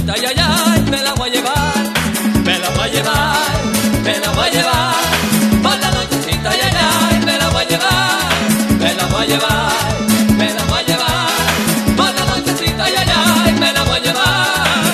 nochecita, ay, ay, ay, me la voy a llevar, me la voy a llevar, me la voy a llevar. Por la nochecita, ay, ay, ay, me la voy a llevar, me la voy a llevar, me la voy a llevar. Por la nochecita, ay, ay, ay, me la voy a llevar.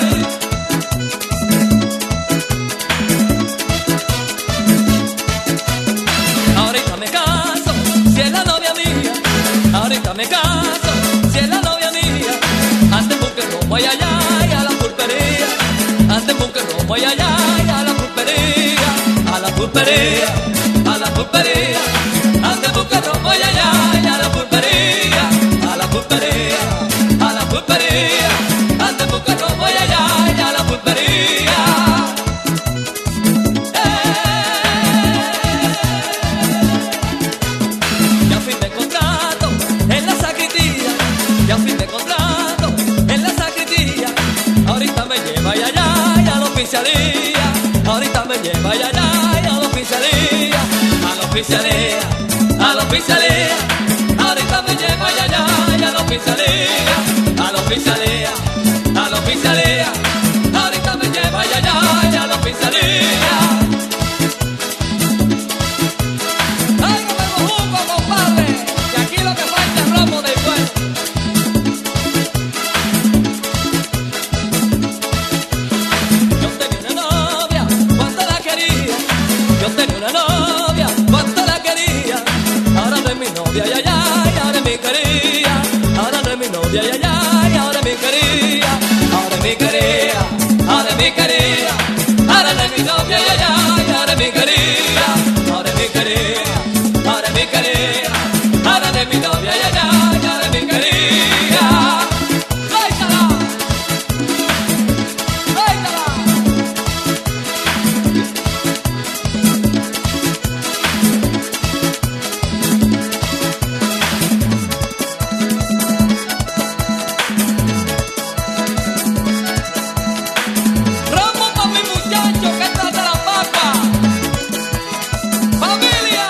Ahorita me caso, si es la novia mía. Ahorita me caso, si es la novia mía. Antes busque rumbo, ay, ay, ay, a la pulpería. Antes busque rumbo, ay, ay, ay, a la pulpería. A la pulpería, a la pulpería. Antes busque rumbo, ay, ay, ay, a la pulpería. A la pulpería, a la pulpería. Antes busque rumbo, ay, ay, ay, a la pulpería. Ya firmé contrato en la sacristía, ya firmé contrato en la sacristía. Ahorita me lleva ay, ay, ay, a la oficialía. Ahorita me lleva ay, ay, ay, a la oficialía. A la oficialía, a la oficialía. Ahorita me lleva ay, ay, ay, a la oficialía. A la oficialía, a la oficialía. Ahorita me lleva ay, ay, ay, a la oficialía. Tráigame los jugos, compadre, que aquí lo que falta es romo del pueblo. Yo tenía una novia, cuánto la quería. Yo tenía una novia, cuánto la quería. Ahora no es mi novia, ay, ay, ay, ahora es mi quería. Ahora no es mi novia, ay, ay, ay, ahora es mi quería. Ahora es mi quería, ahora es mi quería. Ahora no es mi novia, ay, ay, ay, ahora es mi quería. Ahora es mi quería. Ahora mi quería, ahora de mi novia, ay, ay, ay, ahora mi quería. ¡Suéltala! ¡Suéltala! ¡Romo pa' mi muchacho que trata la papa! ¡Familia!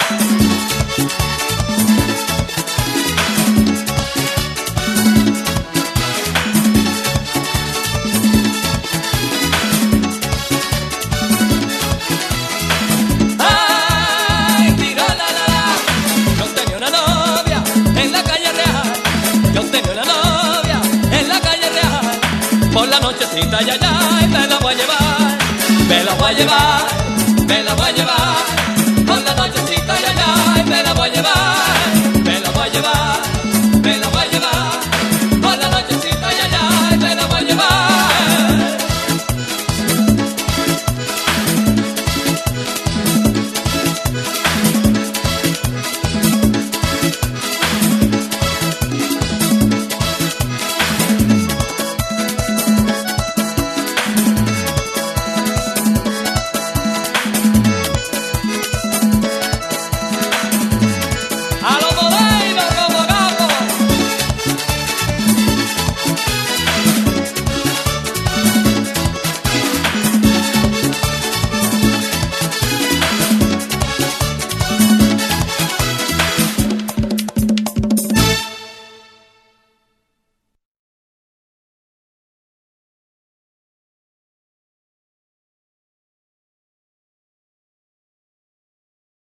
Ay, tira la la la. Yo tenía una novia en la calle Real. Yo tenía una novia en la calle Real. Por la nochecita, ay, ay, ay, me la voy a llevar, me la voy a llevar.